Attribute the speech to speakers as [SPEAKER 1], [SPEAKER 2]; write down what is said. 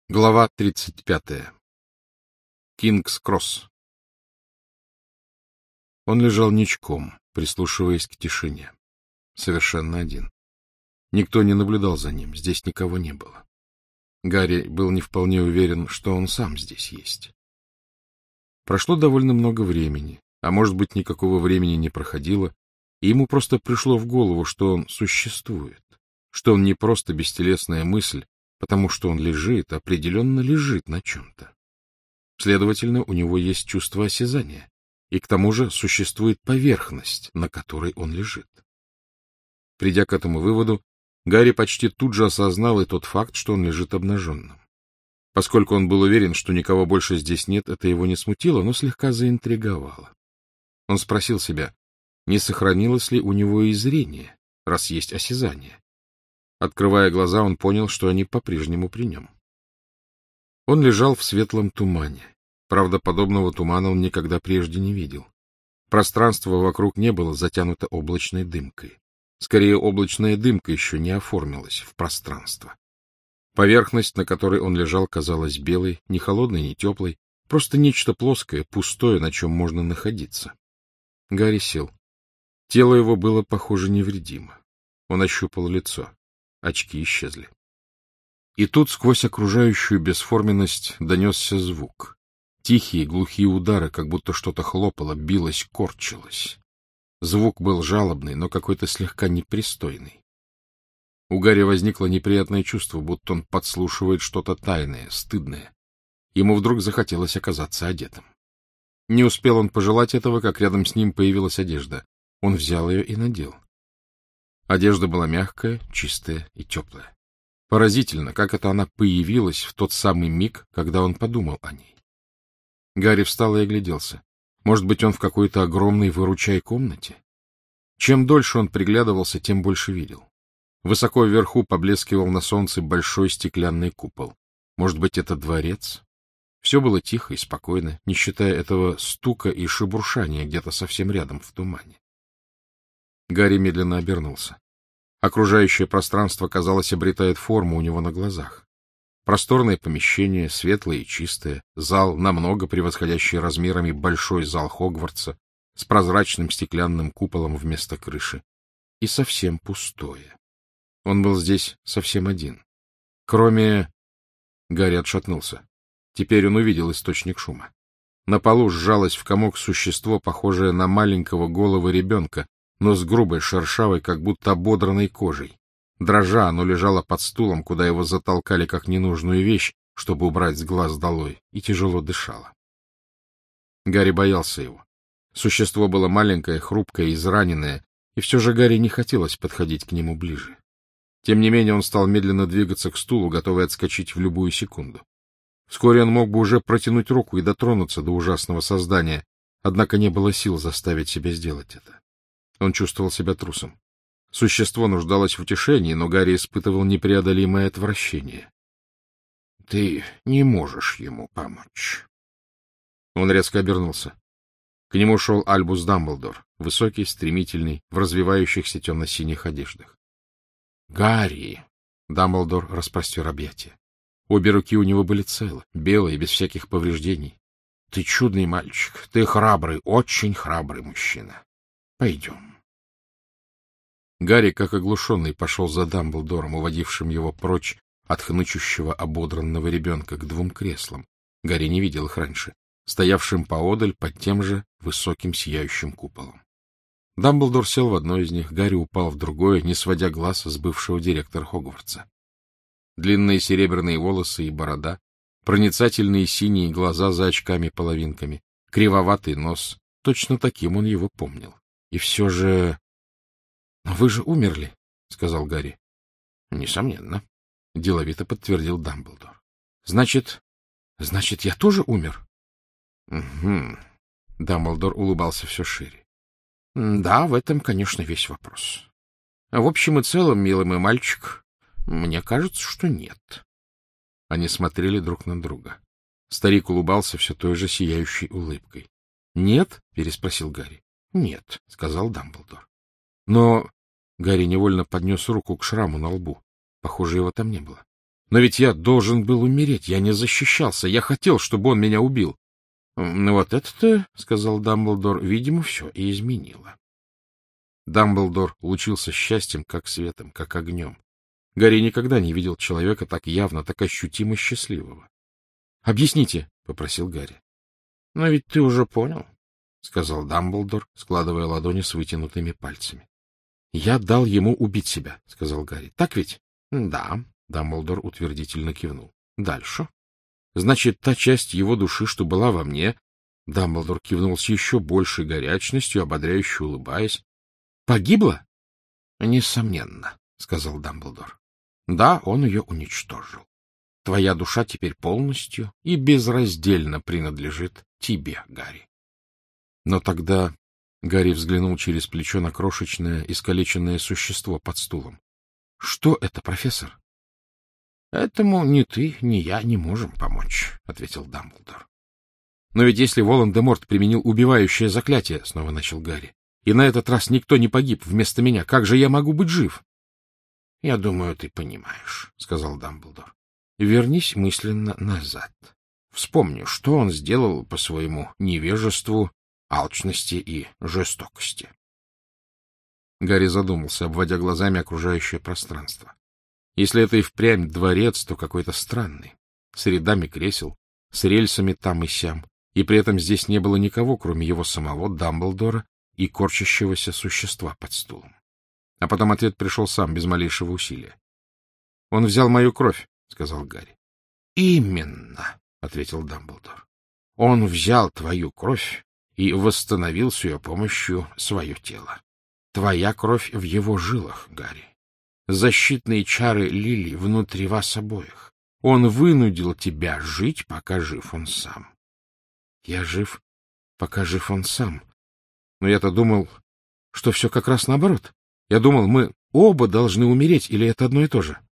[SPEAKER 1] Глава 35. Кингс-Кросс. Он лежал ничком, прислушиваясь к тишине. Совершенно один. Никто не наблюдал за ним, здесь никого не было. Гарри был не вполне уверен, что он сам здесь есть. Прошло довольно много времени, а может быть, никакого времени не проходило, и ему просто пришло в голову, что он существует, что он не просто бестелесная мысль, потому что он лежит, определенно лежит на чем-то. Следовательно, у него есть чувство осязания, и к тому же существует поверхность, на которой он лежит. Придя к этому выводу, Гарри почти тут же осознал и тот факт, что он лежит обнаженным. Поскольку он был уверен, что никого больше здесь нет, это его не смутило, но слегка заинтриговало. Он спросил себя, не сохранилось ли у него и зрение, раз есть осязание. Открывая глаза, он понял, что они по-прежнему при нем. Он лежал в светлом тумане. Правда, подобного тумана он никогда прежде не видел. Пространство вокруг не было затянуто облачной дымкой. Скорее, облачная дымка еще не оформилась в пространство. Поверхность, на которой он лежал, казалась белой, не холодной, не теплой, просто нечто плоское, пустое, на чем можно находиться. Гарри сел. Тело его было, похоже, невредимо. Он ощупал лицо. Очки исчезли. И тут сквозь окружающую бесформенность донесся звук. Тихие, глухие удары, как будто что-то хлопало, билось, корчилось. Звук был жалобный, но какой-то слегка непристойный. У Гарри возникло неприятное чувство, будто он подслушивает что-то тайное, стыдное. Ему вдруг захотелось оказаться одетым. Не успел он пожелать этого, как рядом с ним появилась одежда. Он взял ее и надел. Одежда была мягкая, чистая и теплая. Поразительно, как это она появилась в тот самый миг, когда он подумал о ней. Гарри встал и огляделся. Может быть, он в какой-то огромной выручай комнате? Чем дольше он приглядывался, тем больше видел. Высоко вверху поблескивал на солнце большой стеклянный купол. Может быть, это дворец? Все было тихо и спокойно, не считая этого стука и шебуршания где-то совсем рядом в тумане. Гарри медленно обернулся. Окружающее пространство, казалось, обретает форму у него на глазах. Просторное помещение, светлое и чистое, зал, намного превосходящий размерами большой зал Хогвартса, с прозрачным стеклянным куполом вместо крыши. И совсем пустое. Он был здесь совсем один. Кроме... Гарри отшатнулся. Теперь он увидел источник шума. На полу сжалось в комок существо, похожее на маленького голого ребенка, но с грубой, шершавой, как будто ободранной кожей. Дрожа, оно лежало под стулом, куда его затолкали как ненужную вещь, чтобы убрать с глаз долой, и тяжело дышало. Гарри боялся его. Существо было маленькое, хрупкое, израненное, и все же Гарри не хотелось подходить к нему ближе. Тем не менее он стал медленно двигаться к стулу, готовый отскочить в любую секунду. Вскоре он мог бы уже протянуть руку и дотронуться до ужасного создания, однако не было сил заставить себя сделать это. Он чувствовал себя трусом. Существо нуждалось в утешении, но Гарри испытывал непреодолимое отвращение. — Ты не можешь ему помочь. Он резко обернулся. К нему шел Альбус Дамблдор, высокий, стремительный, в развивающихся темно-синих одеждах. — Гарри! — Дамблдор распростер объятия. Обе руки у него были целы, белые, без всяких повреждений. — Ты чудный мальчик, ты храбрый, очень храбрый мужчина. Пойдем. Гарри, как оглушенный, пошел за Дамблдором, уводившим его прочь от хнычущего ободранного ребенка к двум креслам. Гарри не видел их раньше, стоявшим поодаль под тем же высоким сияющим куполом. Дамблдор сел в одно из них, Гарри упал в другое, не сводя глаз с бывшего директора Хогвартса. Длинные серебряные волосы и борода, проницательные синие глаза за очками-половинками, кривоватый нос. Точно таким он его помнил. И все же... — Вы же умерли, — сказал Гарри. — Несомненно, — деловито подтвердил Дамблдор. — Значит, я тоже умер? — Угу. Дамблдор улыбался все шире. — Да, в этом, конечно, весь вопрос. В общем и целом, милый мой мальчик, мне кажется, что нет. Они смотрели друг на друга. Старик улыбался все той же сияющей улыбкой. — Нет? — переспросил Гарри. — Нет, — сказал Дамблдор. Но Гарри невольно поднес руку к шраму на лбу. Похоже, его там не было. Но ведь я должен был умереть, я не защищался, я хотел, чтобы он меня убил. — Ну вот это-то, — сказал Дамблдор, — видимо, все и изменило. Дамблдор лучился счастьем, как светом, как огнем. Гарри никогда не видел человека так явно, так ощутимо счастливого. — Объясните, — попросил Гарри. — Но ведь ты уже понял, — сказал Дамблдор, складывая ладони с вытянутыми пальцами. — Я дал ему убить себя, — сказал Гарри. — Так ведь? — Да, — Дамблдор утвердительно кивнул. — Дальше. — Значит, та часть его души, что была во мне... Дамблдор кивнул с еще большей горячностью, ободряюще улыбаясь. — Погибла? — Несомненно, — сказал Дамблдор. — Да, он ее уничтожил. Твоя душа теперь полностью и безраздельно принадлежит тебе, Гарри. Но тогда Гарри взглянул через плечо на крошечное, искалеченное существо под стулом. — Что это, профессор? — Этому ни ты, ни я не можем помочь, — ответил Дамблдор. — Но ведь если Волан-де-Морт применил убивающее заклятие, — снова начал Гарри, — и на этот раз никто не погиб вместо меня, как же я могу быть жив? — Я думаю, ты понимаешь, — сказал Дамблдор. — Вернись мысленно назад. Вспомни, что он сделал по своему невежеству, алчности и жестокости. Гарри задумался, обводя глазами окружающее пространство. Если это и впрямь дворец, то какой-то странный, с рядами кресел, с рельсами там и сям, и при этом здесь не было никого, кроме его самого, Дамблдора, и корчащегося существа под стулом. А потом ответ пришел сам, без малейшего усилия. — Он взял мою кровь, — сказал Гарри. — Именно, — ответил Дамблдор. — Он взял твою кровь и восстановил с ее помощью свое тело. Твоя кровь в его жилах, Гарри. Защитные чары Лили внутри вас обоих. Он вынудил тебя жить, пока жив он сам. Я жив, пока жив он сам. Но я-то думал, что все как раз наоборот. Я думал, мы оба должны умереть, или это одно и то же?